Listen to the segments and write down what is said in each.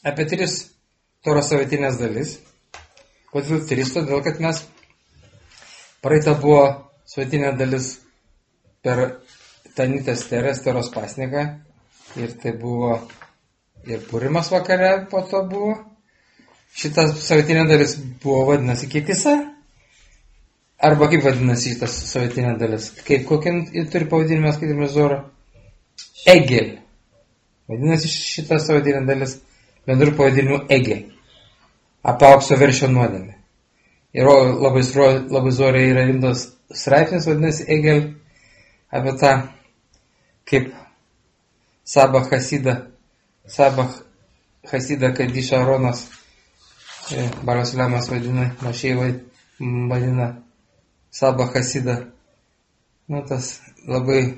apie 3 Toros savaitinės dalis. Kodėl 3? Todėl, kad mes praeita buvo savaitinė dalis per Tanitės Terės Toros pasniką ir tai buvo ir Purimas vakare po to buvo. Šita savaitinė dalis buvo vadinasi Kitisa. Arba kaip vadinasi šitas savaitinė dalis? Kaip kokį turi pavadinimą skaitime Zoro? Egel. Vadinasi šita savaitinė dalis bendrų pavadinimu Egel. Apie aukso veršio nuodėmę. Ir labai Zoriai yra rimtas straipsnis, vadinasi Egel, apie tą kaip Sabach Hasida Kadiša Aronas, Baras Lemas vadina, Mašėjai vadina Sabach Hasida. Tas labai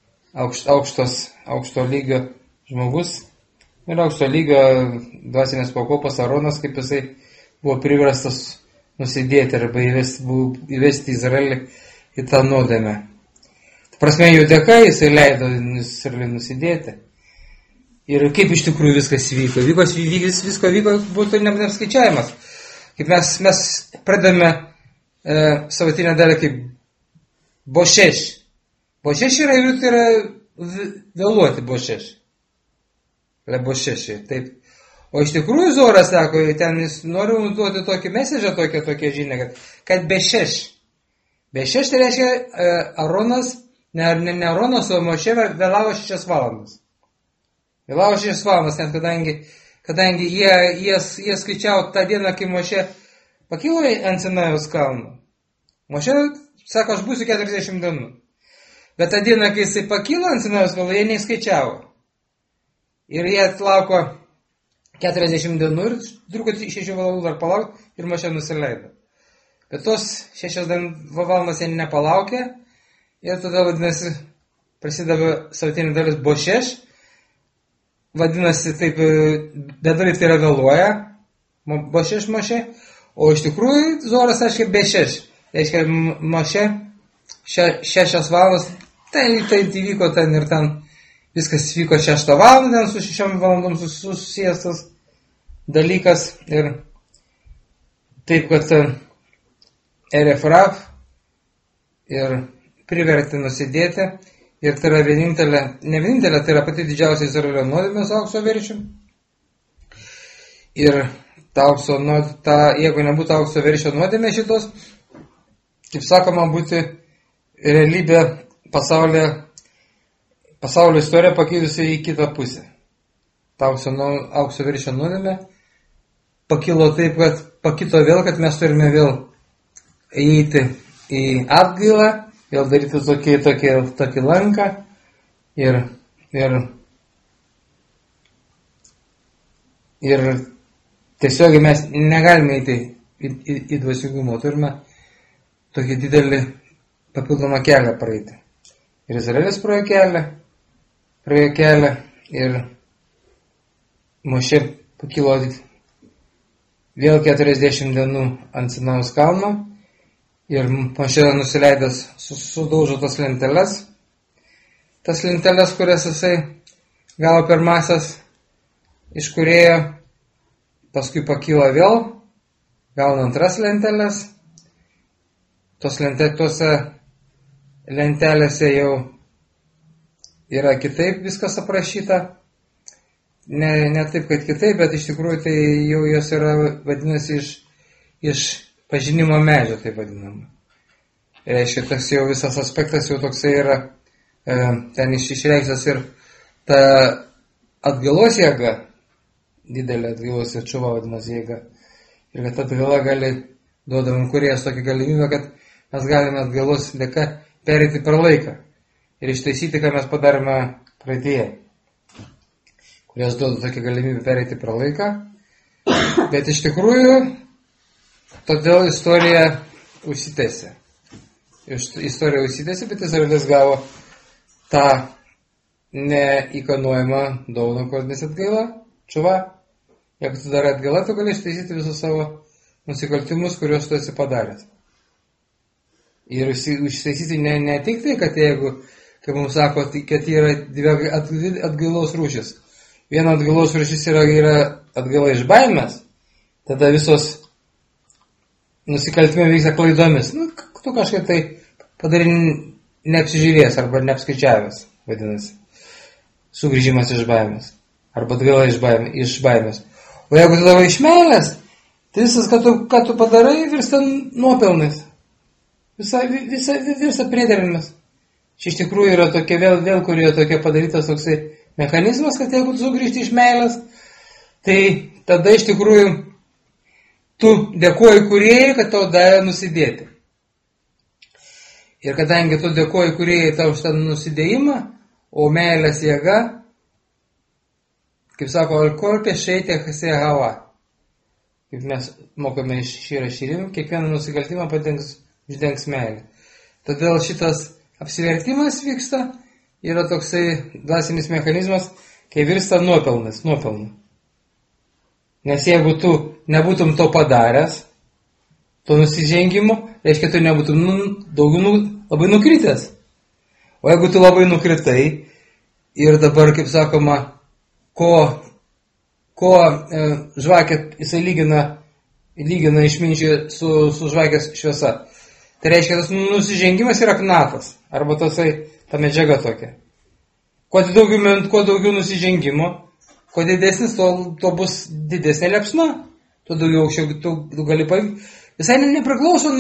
aukšto lygio žmogus. Ir aukšto lygio dvasinės pakopos Aronas, kaip jisai buvo priverstas nusidėti arba įvesti Izraelį į tą nuodėmę. Prasme, jo dėka jisai leido Izraelį nusidėti. Ir kaip iš tikrųjų viskas vyko. Visko vyko, būtų neapskaičiavimas. Kaip mes pradame savaitinę dalį kaip bošeš. Bošeš yra vėluoti bošeš. Lebošešė, taip. O iš tikrųjų Zoras sako, ten jis nori duoti tokį mesidžą, tokią žinią, kad bešeš. Bešeš tai reiškia Aronas, ne Aronas, o Mošė vėlavo 6 valandas. Vėlavo 6 valandas, net kadangi jie skaičiavo tą dieną, kai Mošė pakilo ant Sinajaus kalno. Mošė sako, aš būsiu 40 dienų. Bet tą dieną, kai jisai pakilo ant Sinajaus kalno, jie neįskaičiavo. Ir jie atlauko 40 dienų ir truko 6 valandų dar palaukti ir Mošė nusileido. Bet tos 6 valandas jie nepalaukė ir tada, vadinasi, prasideda savaitinė dalis bošeš. Vadinasi, taip, bedarai tai yra vėluoja, bošeš Mošė, o iš tikrųjų Zoras aiškiai bešeš. Reiškia, Mošė 6 valandas, tai įvyko ten ir ten. Viskas vyko 6 valandą, su 6 valandom susijęs tas dalykas ir taip, kad Erefraf ir privertė nusidėti ir tai yra ne vienintelė, tai yra pati didžiausia Izraelio nuodėmė su aukso veršiu. Ir jeigu nebūtų aukso veršio nuodėmė šitos, kaip sakoma, būtų realybė pasaulio istorija pakilusi į kitą pusę. Ta aukso veršio nuodėmė pakilo taip, kad pakito vėl, kad mes turime vėl įeiti į atgailą, vėl daryti tokį lanką ir tiesiog mes negalime eiti į dvasingumą, turime tokį didelį papildomą kelią praeiti. Ir Izraelis praėjo kelią ir Mošė pakilo vėl 40 dienų ant Sinajaus kalno ir Mošė nusileidęs sudaužo tas lenteles, kurias jisai gavo pirmasias iš kūrėjo, paskui pakyla vėl, gauna antras lenteles, tose lentelėse jau yra kitaip viskas aprašyta, ne taip, kad kitaip, bet iš tikrųjų tai jau jos yra, vadinasi, iš pažinimo medžio, taip vadinama. Reiškia, tas jau visas aspektas jau toksai yra, ten išreikštas ir ta atgalos jėga, didelė atgalos ir čuva vadinasi jėga. Ir kad atgala gali, duodam kūrėjas tokią galimybę, kad mes galime atgalos dėka pereiti per laiką ir ištaisyti, ką mes padarėme praeityje. Kurias duoda tokią galimybę pereiti per laiką. Bet iš tikrųjų, todėl istorija užsitęsė. Istorija užsitęsė, bet Izraelis gavo tą neįkanuojamą dovaną, kur nes atgaila, čuva. Jeigu tu darai atgailą, tu gali ištaisyti visus savo nusikaltimus, kuriuos tu esi padaręs. Ir ištaisyti ne tik tai, kad jeigu, kaip mums sako, kad yra dvi atgailos rūšis. viena atgalos rūšis yra atgala iš baimės, tada visos nusikaltimai vyksta klaidomis. Tu kažkaip tai padarai neapsižiūrėjęs arba neapskaičiavęs, vadinasi. Sugrįžimas iš baimės. Arba atgala iš baimės. O jeigu tu darai iš meilės, tai visas, ką tu padarai, virsta nuopelnais. Virsta priederinimas. Čia iš tikrųjų yra tokia vėl kur yra tokia padarytas toksai mechanizmas, kad jeigu tu sugrįžti iš meilės, tai tada iš tikrųjų tu dėkoji kūrėjai, kad tau davė nusidėti. Ir kadangi tu dėkoji kūrėjai tau už tą nusidėjimą, o meilės jėga, kaip sako, alkolpė šeitė hasė hava. Kaip mes mokame iš šyrimų, kiekvieną nusikaltimą uždengs meilę. Todėl šitas apsivertimas vyksta, yra toksai dvasinis mechanizmas, kai virsta nuopelnu. Nes jeigu tu nebūtum to padaręs, to nusižengimo, reiškia, tu nebūtum labai nukritęs. O jeigu tu labai nukritai ir dabar, kaip sakoma, ko žvakė jisai lygina išminčių su žvakės šviesa. Tai reiškia, tas nusižengimas yra knatas, arba ta medžiaga tokia. Kuo daugiau nusižengimo, kuo didesnis, to bus didesnė liepsna, tuo daugiau aukščiau tu gali pavyzdžiui. Visai nepriklauso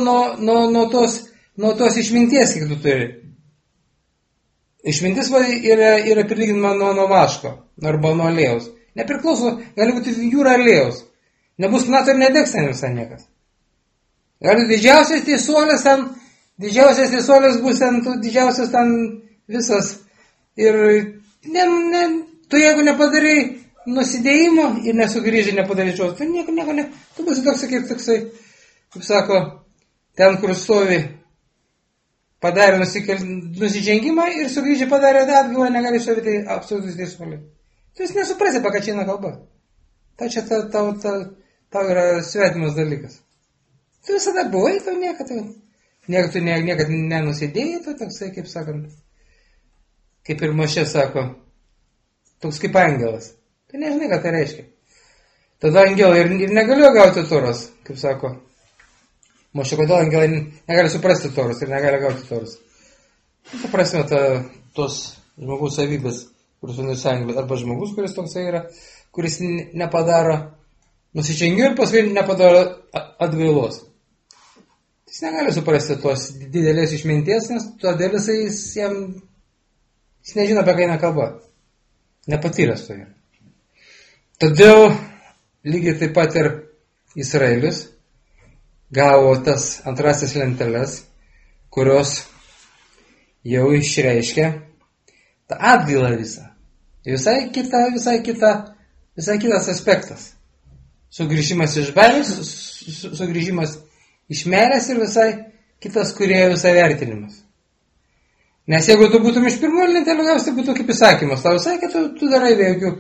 nuo tos išminties, kiek tu turi. Išmintis yra prilyginama nuo vaško, arba nuo aliejaus. Nepriklauso, gali būti jūra aliejaus. Nebus knato ir nedegs ten visai niekas. Gali didžiausias tiesuolis bus ten, didžiausias ten visas. Ir tu jeigu nepadarai nusidėjimo ir nesugrįžai nepadarai šios, tai nieko tu būsi toksai, kaip sako, ten, kur stovi, padarė nusižengimą ir sugrįžai padarė atgalą, negali stovėti absoliutus teisuoliai. Tu jis nesuprasi, apie ką čia eina kalba. Tai čia tau yra svetimas dalykas. Tu visada buvai, tu niekad nenusidėjai, tu toksai, kaip sakant, kaip ir Mošė sako, toks kaip angelas. Tai nežinai, ką tai reiškia. Tada angelai ir negalėjo gauti toros, kaip sako. Mošė, kodėl angelai negali suprasti toros ir negali gauti toros. Tai prasme, tos žmogus savybės, kuris nusiangelė, arba žmogus, kuris toksai yra, kuris nepadaro nusižengių ir paskui nepadaro atgailos. Jis negali suprasti tos didelės išminties, nes todėl jis nežino, apie ką eina kalba. Nepatyręs to yra. Todėl lygiai taip pat ir Izraelis gavo tas antrasis lenteles, kurios jau išreiškia tą atgailą visą. Visai kitas aspektas. Sugrįžimas iš baimės, sugrįžimas iš meilės ir visai kitas kūrėjo visai vertinimas. Nes jeigu tu būtum iš pirmųjų lentelių gavęs, tai būtų kaip įsakymas. Tau sakė, tu darai vėgių,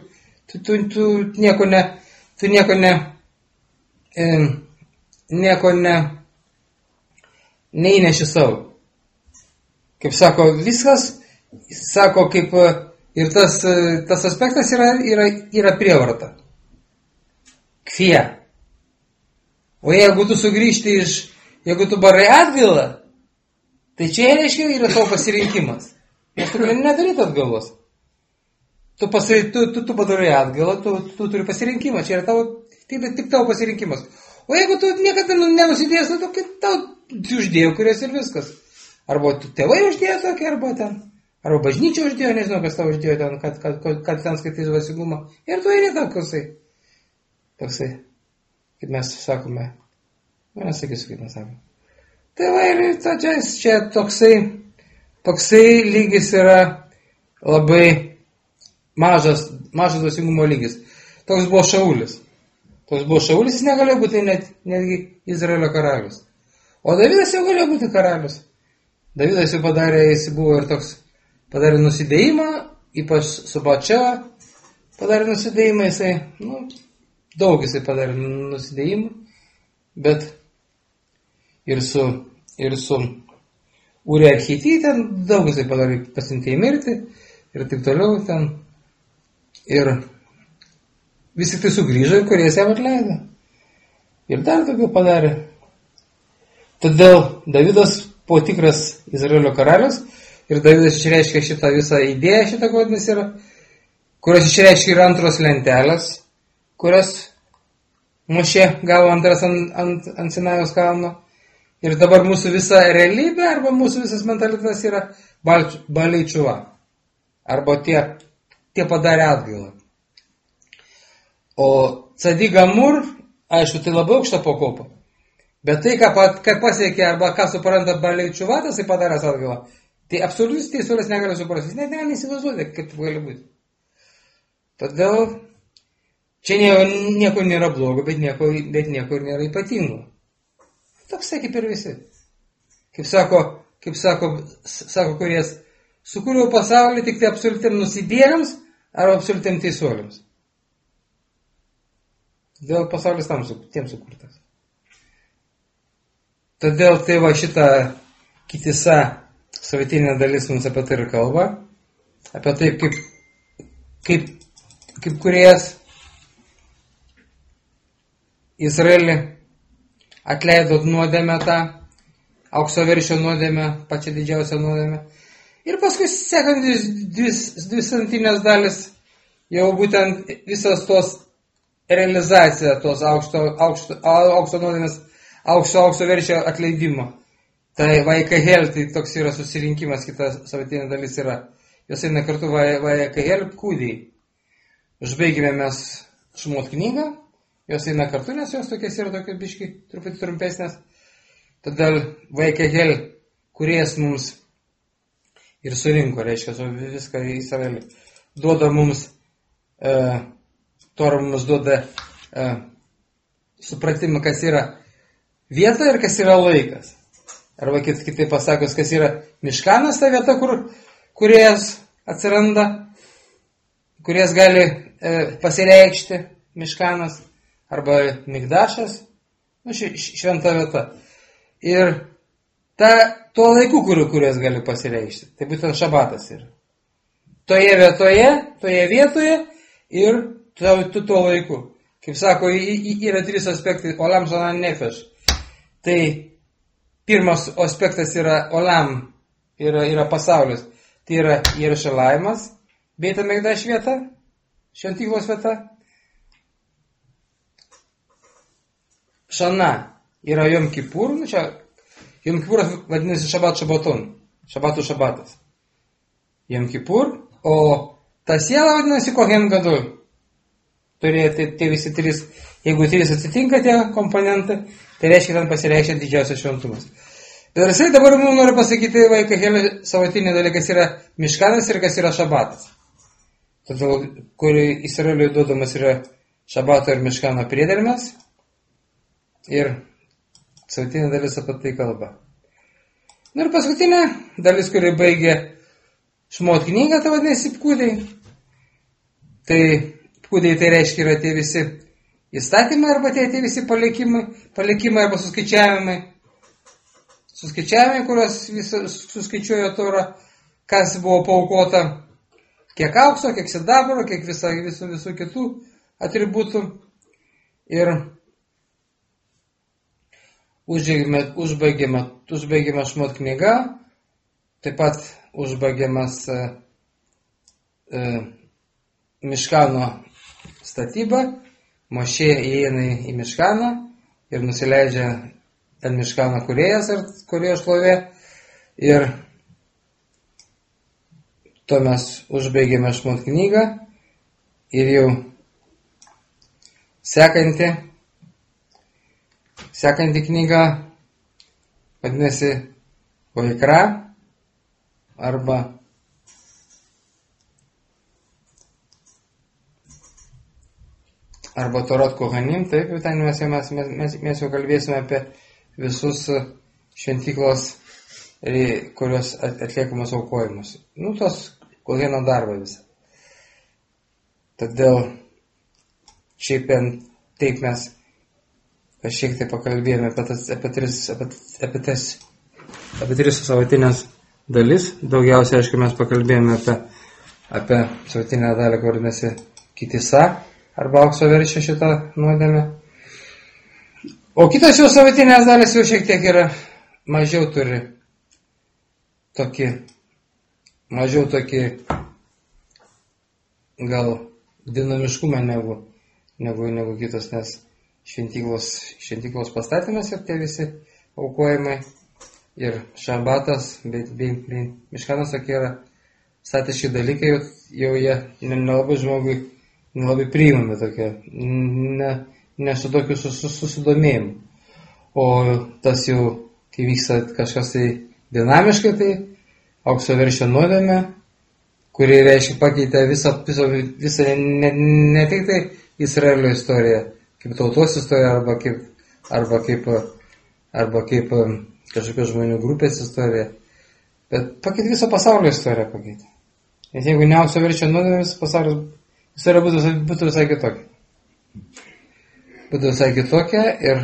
tu nieko neįneši savo. Kaip sako, viskas, sako, kaip ir tas aspektas yra prievarta. Kfija. O jeigu tu sugrįžti jeigu tu barai atgailą, tai čia reiškia yra tavo pasirinkimas. Nes tu gali nedaryti atgailos. Tu padarai atgailą, tu turi pasirinkimą. Čia yra tik tavo pasirinkimas. O jeigu tu niekada nenusidėjęs, tai tau uždėjo, kurias ir viskas. Arba tu tėvai uždėjo tokį, arba bažnyčia uždėjo, nežinau, kas tau uždėjo ten, kad ten skaitai dvasingumą. Ir tu eini toksai, kaip mes sakome, nesakysiu, kaip mes sakome. Tai va, ir čia toksai lygis yra labai mažas dvasingumo lygis. Toks buvo Šaulis. Jis negalėjo būti netgi Izraelio karalius. O Davidas jau galėjo būti karalius. Davidas jau buvo ir toks, padarė nusidėjimą, ypač su Bačeva, padarė nusidėjimą, daug jisai padarė nusidėjimų, bet ir su Ūrija Architį ten daug jisai padarė, pasiuntė į mirtį ir taip toliau ten. Ir vis tik tai sugrįžo ir Kūrėjas jam atleido. Ir dar daugiau padarė. Todėl Davidas buvo tikras Izraelio karalius ir Davidas išreiškia šitą visą idėją, šitą kodinės yra, kurios išreiškia ir antros lentelės, kurias Mošė gavo antras ant Sinajaus kalno. Ir dabar mūsų visa realybė arba mūsų visas mentalitetas yra baliai čuva. Arba tie padarė atgailą. O Tzadik Gamur, aišku, tai labai aukšta pakopa. Bet tai, ką pasiekė arba ką supranta baliai čuva, tas padaręs atgailą, tai absoliutus teisuolis negali suprasti. Jis net negali įsivaizduoti, kaip tai gali būti. Todėl čia nieko nėra blogo, bet nieko ir nėra ypatingo. Toks kaip ir visi. Kaip sako Kūrėjas, sukūriau pasaulį tik tai absoliutėm nusidėliams ar absoliutėm teisuoliams. Todėl pasaulis tiem sukurtas. Todėl tai va šita kitisa savaitinė dalis mums apie tai ir kalba. Apie tai, kaip Kūrėjas Izraelį atleido nuodėmę tą, aukso veršio nuodėmę, pačią didžiausią nuodėmę. Ir paskui sekantis dvi santinės dalis, jau būtent visas tos realizacija, tos aukso nuodėmės, aukso veršio atleidimo. Tai Vaikahel, tai toks yra susirinkimas, kita savaitinė dalis yra. Jos eina kartu Vaikahel kūdėjai. Užbaigime mes Šmot knygą. Jos eina kartu, nes jos tokias yra tokios biški, truputį trumpesnės. Todėl Vaikahel Kūrėjas mums ir surinko, reiškia, viską į Izraelį. Duoda mums, Tora mums duoda supratimą, kas yra vieta ir kas yra laikas. Arba kitaip pasakius, kas yra Miškanas, ta vieta, kur Kūrėjas atsiranda, Kūrėjas gali pasireikšti, Miškanas. Arba Mikdašas, šventa vieta. Ir tuo laiku, kuriuos gali pasireikšti. Tai būtent šabatas yra. Toje vietoje ir tuo laiku. Kaip sako, yra trys aspektai. Olam, Žanan, Nefeš. Tai pirmas aspektas yra Olam, yra pasaulis. Tai yra Jerušalaimas, Beit Mikdaš vieta, šventyklos vieta. Šana yra Jom Kipur, Jom Kipuras vadinasi Šabatų šabatas. Jom Kipur, o ta siela vadinasi Kohen Gadol. Turėti tie visi trys, jeigu trys atsitinka tie komponentai, tai reiškia, ten pasireiškia didžiausias šventumas. Bet jisai dabar mums nori pasakyti Vaikahelio savaitinė dalykas yra Miškanas ir kas yra šabatas. Todėl, kur Izraeliui duodamas yra šabato ir Miškano priedermes. Ir savaitinė dalis apie tai kalba. Ir paskutinė dalis, kuri baigė Šmot knygą, tai vadinasi Pkūdai. Tai Pkūdai tai reiškia yra tie visi įstatymai arba tie visi palikimai arba suskaičiavimai. Suskaičiavimai, kurios suskaičiuoja Torą, kas buvo paaukota, kiek aukso, kiek sidabro, kiek visų kitų atributų. Ir užbaigėme Šmot knygą, taip pat užbaigėmas Miškano statyba. Mošė įeina į Miškaną ir nusileidžia ant Miškano Kūrėjas ir Kūrėjo šlovė. Ir to mes užbaigėme Šmot knygą ir jau sekanti knyga vadinasi Vaikra arba Torot Kohanim. Taip, ten mes jau kalbėsime apie visus šventyklos, kurios atliekamos aukojimus. Tos Koheno darbą visą. Todėl šiaip taip mes šiek tiek pakalbėjome apie tris savaitinės dalis. Daugiausiai, aišku, mes pakalbėjome apie savaitinę dalį, kur vadinasi kitisa, arba aukso verčia šitą nuodėmę. O kitos jau savatinės dalis jau šiek tiek yra mažiau turi mažiau tokį gal dinamiškumą negu kitos, nes šventyklos pastatymas ir tie visi aukojimai ir šabatas bei miškanas tokie yra statiški dalykai, jau jie nelabai žmogui nelabai priimami tokie, ne su tokiu susidomėjimu. O tas jau, kai vyksta kažkas tai dinamiškai, tai aukso verčio nuodėmė, kuri reiškia pakeitė visą ne tik tai Izraelio istoriją, kaip tautos istoriją, arba kaip kažkokios žmonių grupės istoriją, bet pakeitė visą pasaulio istoriją pakeitė. Nes jeigu ne aukso verčio nuodėmė, visą pasaulio istorija būtų visai kitokia. Būtų visai kitokia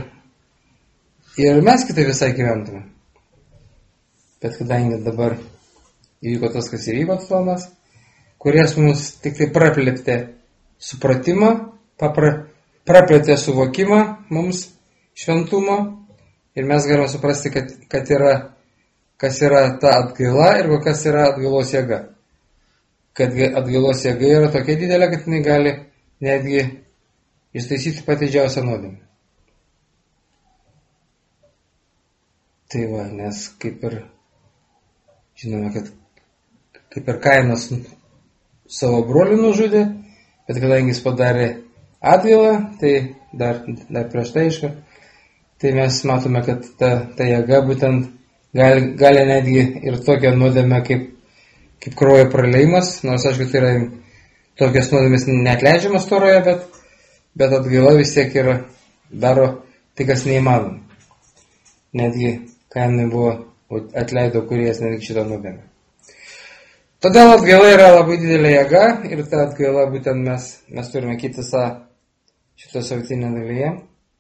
ir mes kitai visai gyventume. Bet kadangi dabar įvyko tas, kas įvyko tonas, kuris mums tik tai praplėtė supratimą, praplėtė suvokimą mums šventumo ir mes galime suprasti, kas yra ta atgaila ir kas yra atgailos jėga. Kad atgailos jėga yra tokia didelė, kad jinai gali netgi ištaisyti patį didžiausią nuodėmę. Tai va, nes kaip ir žinome, kad kaip ir Kainas savo brolį nužudė, bet kadangi jis padarė atgailą, tai dar prieš tai aišku, tai mes matome, kad ta jėga būtent gali netgi ir tokią nuodėmę kaip kraujo praleimas, nors aišku, tai yra tokios nuodėmės neatleidžiamas Toroje, bet atgaila vis tiek yra daro tai, kas neįmanoma. Netgi Kainui buvo atleido kūrėjas netgi šitą nuodėmę. Todėl atgaila yra labai didelė jėga ir ta atgaila būtent mes turime kitą šitą savatinę dalyje.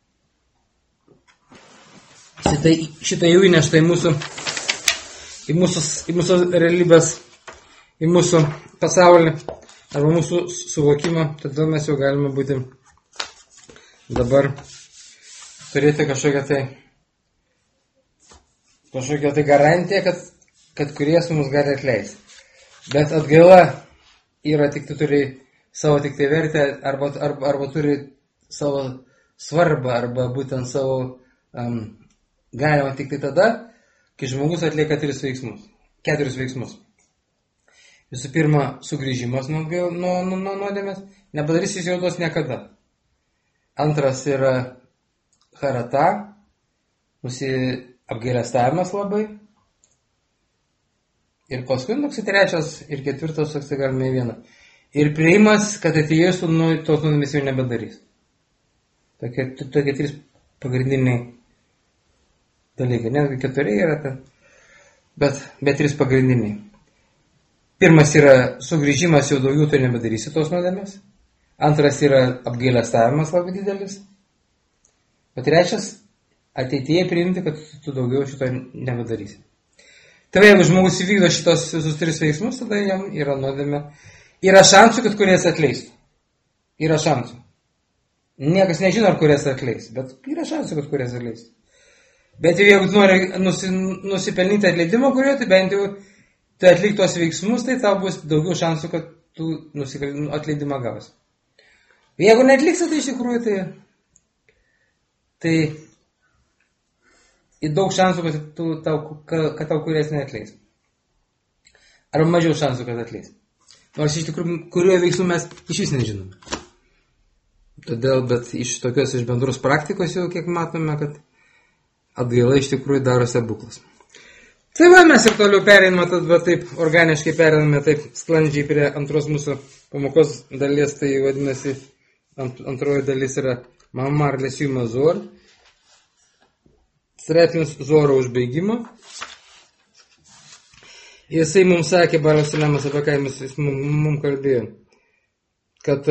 Šitą jau įnešta į mūsų realybės, į mūsų pasaulį arba mūsų suvokimą, todėl mes jau galime būti dabar turėti kažkokią tai garantiją, kad Kūrėjas mus gali atleisti. Bet atgaila yra tik tai turi savo tik tai vertę arba turi savo svarbą arba būtent savo galima tik tai tada, kai žmogus atlieka 4 veiksmus. Visų pirma, sugrįžimas nuo nuodėmės, nepadarys jis jau tos niekada. Antras yra harata, apgailestavimas labai. Ir paskui toks trečias ir ketvirtas, toks galime į vieną. Ir prieimas, kad atėjus tos nuodėmės jau nebedarys. Tokie 3 pagrindiniai dalykai. Netgi 4 yra ten, bet 3 pagrindiniai. Pirmas yra sugrįžimas, jau daugiau tu nebedarysi tos nuodėmės. Antras yra apgailestavimas labai didelis. O trečias, ateityje priimti, kad tu daugiau šito nebedarysi. Tai jeigu žmogus įvykdo šitos visus 3 veiksmus, tada jam yra nuodėmė. Yra šansų, kad Kūrėjas atleistų. Yra šansų. Niekas nežino, ar Kūrėjas atleis, bet yra šansų, kad Kūrėjas atleistų. Bet jeigu tu nori nusipelnyti atleidimo Kūrėjo, tai bent jau tu atlik tos veiksmus, tai tau bus daugiau šansų, kad tu atleidimą gausi. Jeigu neatliksi, tai iš tikrųjų tai daug šansų, kad tau Kūrėjas neatleis. Arba mažiau šansų, kad atleis. Nors iš tikrųjų, kurio veiksmų mes iš vis nežinome. Todėl, bet iš bendros praktikos jau kiek matome, kad atgaila iš tikrųjų daro stebuklus. Tai va, mes ir toliau pereiname, bet taip organiškai pereiname, taip sklandžiai prie antros mūsų pamokos dalies, tai vadinasi, antroji dalis yra Mamar Lesių Mazor, straipsnis Zoro užbaigimo. Jisai mums sakė, Balas Salemas, apie ką jis mums kalbėjo, kad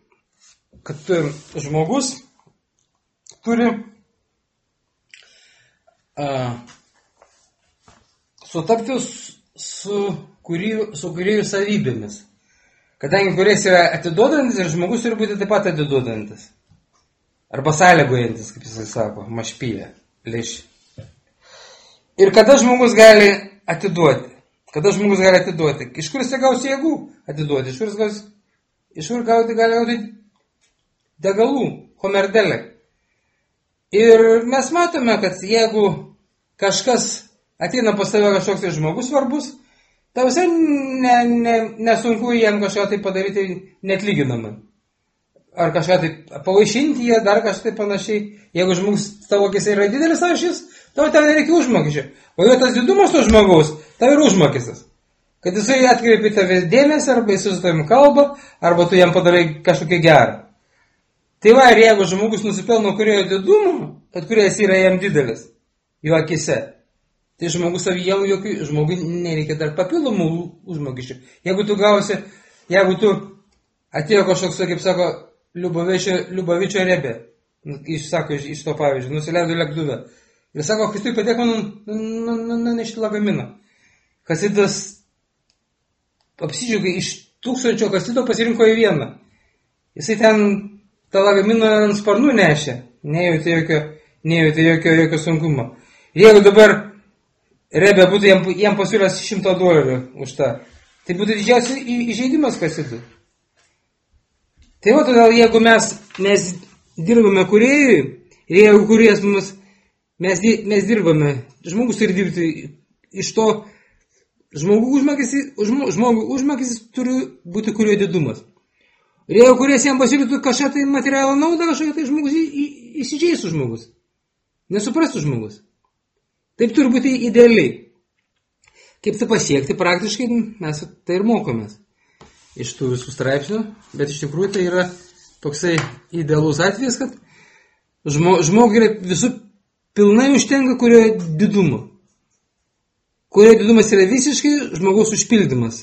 žmogus turi sutapti su kūrėjų savybėmis, Kadangi kuris yra atiduodantis ir žmogus turi būti taip pat atiduodantis. Arba sąlygojantis, kaip jisai sako, mašpylė, lėšį. Ir kada žmogus gali atiduoti? Iš kur jis gaus jėgų atiduoti? Iš kur gali gauti degalų, homerdelė. Ir mes matome, kad jeigu kažkas ateina pas tave kažkoks tai žmogus svarbus, tau visai nesunku jam kažką tai padaryti neatlyginamai. Ar kažką tai pavaišinti jie, dar kažką tai panašiai. Jeigu žmogus tavo akise yra didelis ašis, tau nereikia užmokesčio. O jo tas didumas to žmogaus, tau yra užmokestis. Kad jisai atkreipi tavęs dėmesį, arba jis su tavim kalba, arba tu jam padarai kažkokį gerą. Tai va, ir jeigu žmogus nusipelno kuriojo didumo, kad kurijas yra jam didelis, jo akise, tai žmogui nereikia dar papildomų užmokesčių. Jeigu tu atėjo kažkoks, kaip sako, Liubavičio rebė, iš to pavyzdžio, nusileido lėktuve. Ir sako, kai tu padėko nunešti lagaminą. Kasidas apsidžiaugė, iš 1000 kasidų pasirinko į vieną. Jisai ten tą lagaminą ant sparnų nešė, nejautė jokio sunkumo. Ir jeigu dabar rebė būtų jam pasiūlęs $100 už tą, tai būtų didžiausias įžeidimas kasidų. Tai va, todėl jeigu mes dirbame kūrėjui, ir jeigu kūrėjas mes dirbame, žmogus turi dirbti iš to, žmogų užmokestis turi būti kūrėjo didumas. Ir jeigu kūrėjas jam pasiūlytų kažką tai materialą naudą, kažką tai žmogus įsižeistų žmogus, nesuprastų žmogus. Taip turi būti idealiai. Kaip tai pasiekti praktiškai, mes tai ir mokomės iš tų visų straipsnių, bet iš tikrųjų tai yra toksai idealus atvejis, kad žmogui yra visų pilnai užtenka kuriojo didumo. Kuriojo didumas yra visiškai žmogaus užpildymas,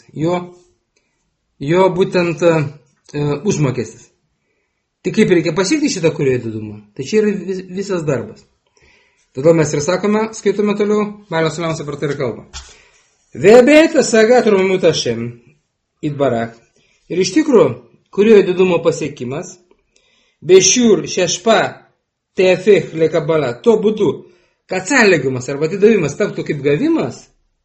jo būtent užmokestis. Tai kaip reikia pasiekti šitą kuriojo didumą? Tai čia yra visas darbas. Todėl mes ir sakome, skaitome toliau, Malio Saliamas apie tai ir kalba. Ve'beita sagat romimut Hashem itbarach. Ir iš tikrųjų, kuriojo didumo pasiekimas, bešiur šešpa teafech lekabala, to būdu, kad sąlygimas arba atidavimas taptų kaip gavimas,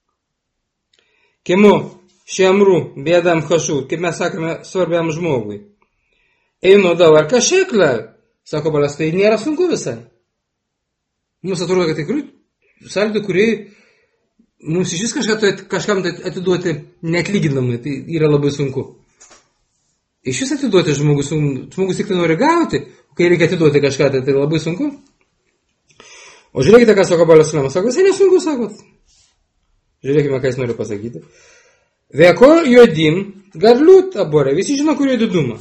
kimu šiamrų bėdam hašų, kaip mes sakome, svarbiam žmogui. Einu dabar kažekla, sako balas, tai nėra sunku visai. Mums atrodo, kad tikrai sąlygų, kuriai mums iš vis kažkam atiduoti neatlyginamai, tai yra labai sunku. Iš vis atiduoti žmogus tik tai nori gauti, kai reikia atiduoti kažką, tai labai sunku. O žiūrėkite, ką sako Balio Saliamas, sako, visai nesunku, sakot. Žiūrėkime, ką jis nori pasakyti. Veko jodim garliut aborė, visi žino, kurio didumą.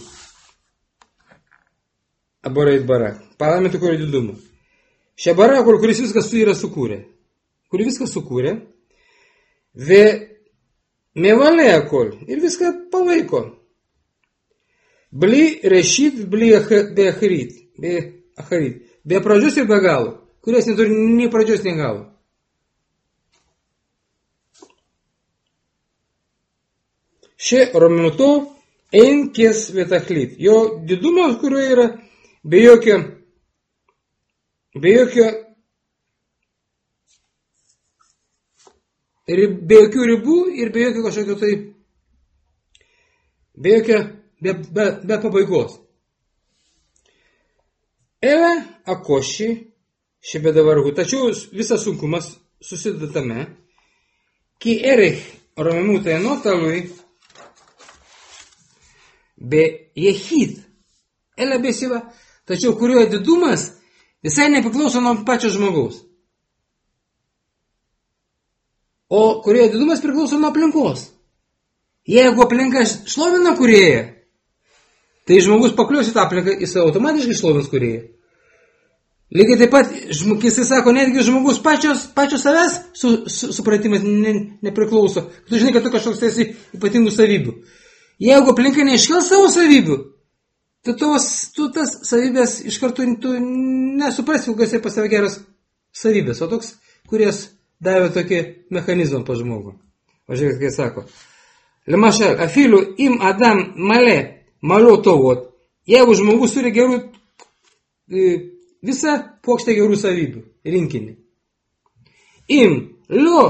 Aborė itbara, palamitų kurio didumą. Šebara, kuris viskas yra sukūrė. Kuri viskas sukūrė. Mevalė kol ir viską palaiko. Bli rešit, bli acharit. Be pradžios ir be galo. Kurios neturi nei pradžios, nei galo. Še rominuto enkės vietachlit. Jo didumas, kurio yra be jokio jokių ribų ir be jokio kažkokio tai, be pabaigos. Ele akoši šebedavargu, tačiau visas sunkumas susideda tame, ki erich romimutė notalui be jehid, ele besiva, tačiau kurio didumas visai nepriklauso nuo pačio žmogaus. O kurio didumas priklauso nuo aplinkos. Jeigu aplinka šlovina kūrėją, tai žmogus paklius į tą aplinką, jis automatiškai šlovins kūrėją. Lygiai taip pat, kai jis sako, netgi žmogus pačio savęs supratimas nepriklauso. Tu žinai, kad tu kažkoks esi ypatingų savybių. Jeigu aplinka neiškels savo savybių, tai tu tas savybės iš karto nesuprasi, kokios yra pas tave geras savybės, o toks, kuris davė tokį mechanizmą pa žmogų. O žiūrėk, kai sako, Lemašal, afiliu im Adam malio tovot. Jeigu žmogus turi gerų, visą puokštę gerų savybių, rinkinį. Im lo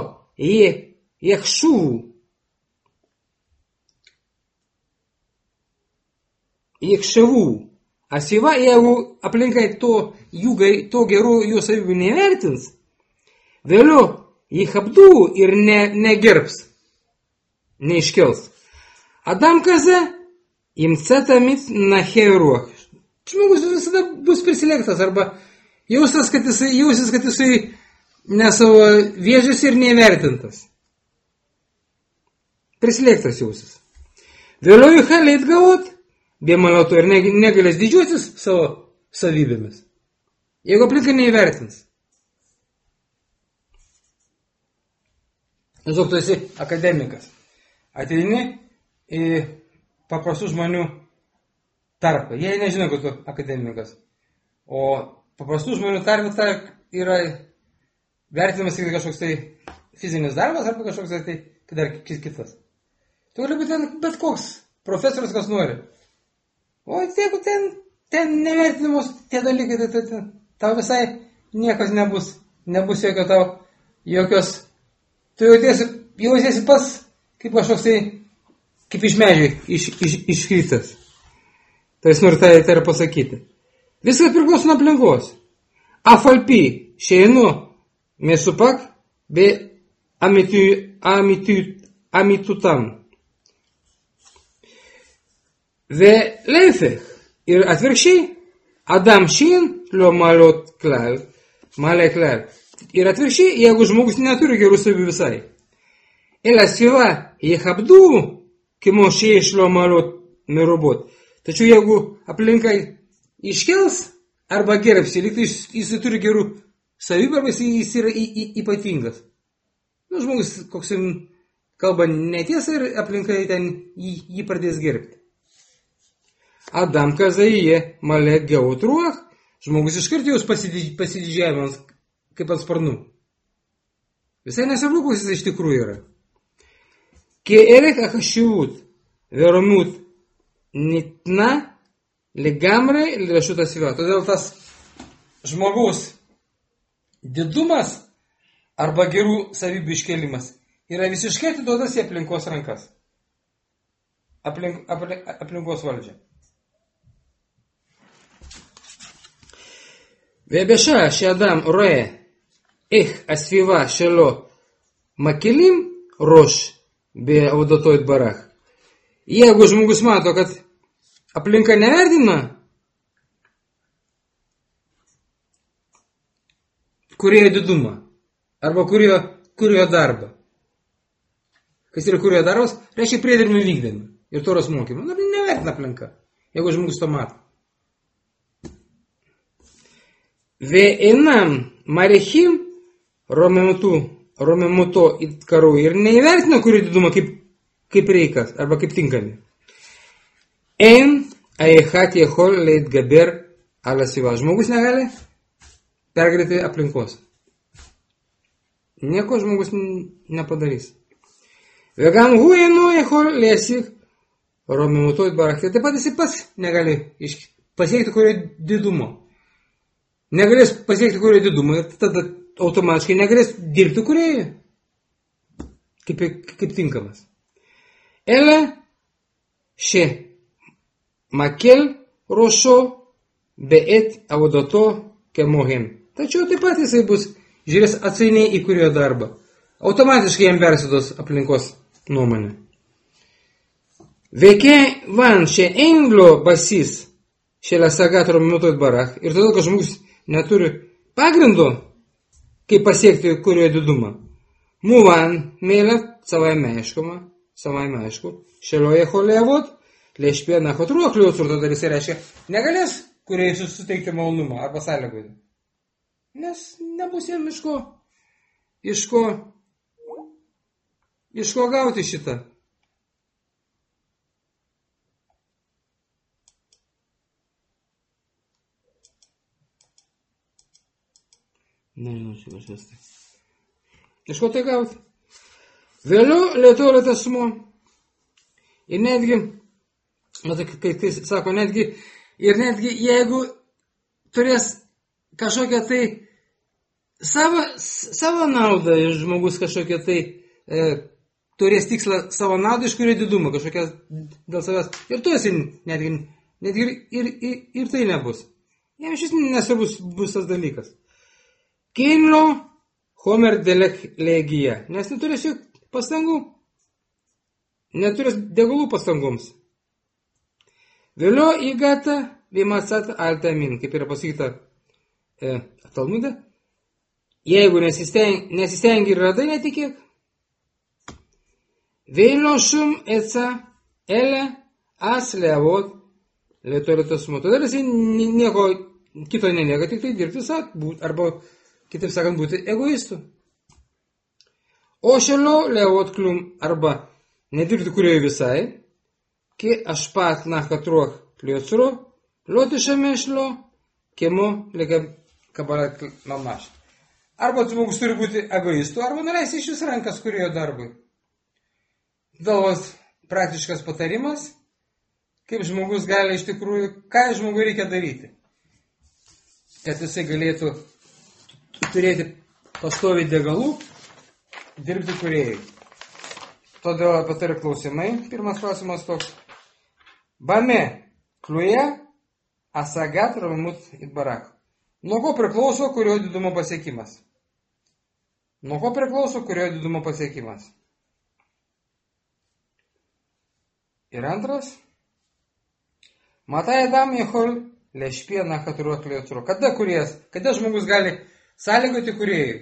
jekšavų. Asyva, jeigu aplinkai to gerų jų savybių nevertins, vėliau jįhabdų ir negerbs, neiškels. Adam kaze, imce tamit naheruach. Žmogus visada bus prisilėktas arba jausis, kad jisai ne savo vėžis ir nevertintas. Prisilėktas jausis. Vėliau jįhaleit gavot, be maloto ir negalės didžiuotis savo savybėmis. Jeigu aplinka neįvertins. Žinok, tu esi akademikas. Ateini į paprastų žmonių tarpą. Jie nežino, kad tu akademikas. O paprastų žmonių tarpą yra vertinamas tik kažkoks tai fizinis darbas arba kažkoks tai dar kitas. Tu gali būti bet koks profesorius, kas nori. O jeigu ten nevertinamos tie dalykai, tai tau visai niekas nebus jokios, tu jautiesi pas kaip kažkoks tai, kaip iš medžio iškritas. Tai jis nori tai pasakyti. Viskas priklauso nuo aplinkos. Afalpi, šeinu, mesupak, be amitutam. ולהפך, atvirkščiai, Adam šin lo malė klal. Ir atvirkščiai, jeigu žmogus neturi gerų savybių visai. Ela sviva, jėhabdų, kimo šeiš lo malot merobot. Tačiau jeigu aplinkai iškels arba gerbsi, lyg tai jis turi gerų savybių arba jis yra ypatingas. Žmogus, koks kalba netiesa ir aplinkai ten jį pradės gerbti. Adam kazaije malė gaut ruach, žmogus iškart jaus pasididžiavimas kaip ant sparnų. Visai nesvarbu, koks jis iš tikrųjų yra. Kie erek achashivut veromut nitna legamre lirašut asviva. Todėl tas žmogaus didumas arba gerų savybių iškelimas yra visiškai atiduotas į aplinkos rankas. Aplinkos valdžia. ובשעה שאדם רואה איך הסביבה שלו מקלים ראש בעבודתו יתברך. Jeigu žmogus mato, kad aplinka nevertina kurėjo didumą arba kurėjo darbą. Kas yra kurėjo darbas, reiškia priedermį vykdami ir toros mokymą. Nevertina aplinka, jeigu žmogus to mato. Ve'enam marechim romemuto itkaru ir neįvertina kurį didumą kaip reikas arba kaip tinkami. En aechat jechol leitgaber alasiva. Žmogus negali pergalėti aplinkos. Nieko žmogus nepadarys. Vegam huenu jechol leisik romemuto itbarach. Taip pat jis pats negali pasiekti kurio didumo. Negalės pasiekti kurio didumo ir tada automatiškai negalės dirbti kurioje kaip tinkamas. Ele še makel rošo beet avodato kemohem. Tačiau taip pat jisai bus žiūrės atsainiai į kurio darbą. Automatiškai jam persidos aplinkos nuomonė. Veikia van še englo basis šėlė sagat romemuto itbarach. Ir todėl, kad žmogus neturi pagrindo, kaip pasiekti kurio didumą. Muvan mėlė savaime aišku, šėloje cholėvot, lėšpė nachot ruoklių atsurto dalis reiškia, negalės kuriai suteikti malonumą arba sąlygoti. Nes nebus jam iš ko gauti šitą. Nežinau, čia kažkas tai. Iš ko tai gauti? Vėliau lietuvio asmuo Ir netgi, matai, kai sako, netgi jeigu turės kažkokią tai savo naudą, žmogus kažkokią tai turės tikslą savo naudą, iš kurio didumo, kažkokią dėl savęs. Ir tu esi netgi ir tai nebus. Jam šis nesvarbus bus tas dalykas. Kinlo homer delek legija, nes neturės jų pastangų, neturės degalų pastangoms. Vėliau įgata vimasat altamin, kaip yra pasakyta Talmude. Jeigu nesistengi ir radai, netikėk. Vėliau šum etsa ele as leavot lietoretos mutu. Todėl jis nieko kito nelieka, tik tai dirbti arba, kitaip sakant, būti egoistu. O šėliau leavot klum arba nedirbti kurioje visai, ki ašpat nachatruok liocro, lioti šamešlo, kemo lega kabalat mamaš. Arba žmogus turi būti egoistu, arba nuleisti iš vis rankas kurioje darbui. Todėl praktiškas patarimas, kaip žmogus gali iš tikrųjų, ką žmogui reikia daryti, kad jisai galėtų turėti pastoviai degalų, dirbti kūrėjai. Todėl apie tai klausimai. Pirmas klausimas toks. Bame kliuja asagat ramut itbarak. Nuo ko priklauso kurio didumo pasiekimas? Nuo ko priklauso kurio didumo pasiekimas? Ir antras. Matai Adam Jehol lešpie nachatruot liocro. Kada žmogus gali sąlygoti kūrėjui?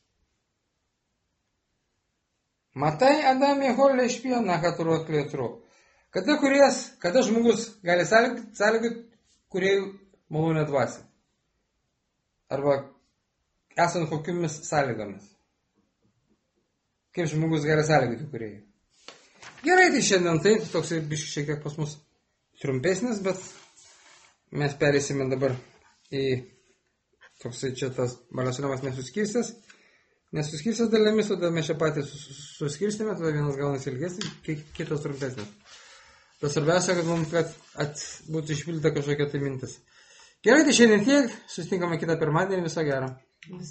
Matai Adam Jehol lešpie nachatruot liocro. Kada žmogus gali sąlygoti kūrėjų malonę dvasią? Arba esant kokiomis sąlygomis? Kaip žmogus gali sąlygoti kūrėjų? Gerai, tai šiandien tai toks šiek tiek pas mus trumpesnis, bet mes perėsime dabar į toksai čia tas balasionamas nesuskirstęs dalimis, tada mes čia patys suskirstėme, tada vienas gaunasi ilgesnis, kitas trumpesnis. Tas svarbiausia, kad mums būtų išpildyta kažkokia tai mintis. Gerai, tai šiandien tiek, susitinkame kitą pirmadienį, viso gero.